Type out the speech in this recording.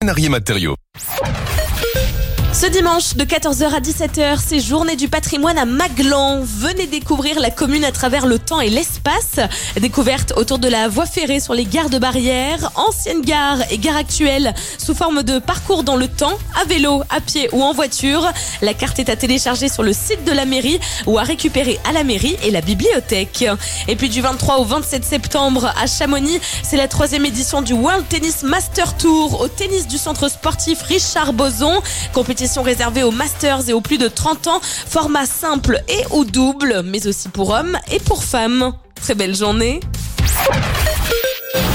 Matériaux. Ce dimanche, de 14h à 17h, c'est Journée du patrimoine à Maglan. Venez découvrir la commune à travers le temps et l'espace. Découverte autour de la voie ferrée sur les gares de Barrières, anciennes gares et gares actuelles, sous forme de parcours dans le temps, à vélo, à pied ou en voiture. La carte est à télécharger sur le site de la mairie ou à récupérer à la mairie et la bibliothèque. Et puis du 23 au 27 septembre à Chamonix, c'est la 3e édition du World Tennis Master Tour au tennis du centre sportif Richard Boson. Compétition réservée aux Masters et aux plus de 30 ans, format simple et ou double, mais aussi pour hommes et pour femmes. Très belle journée.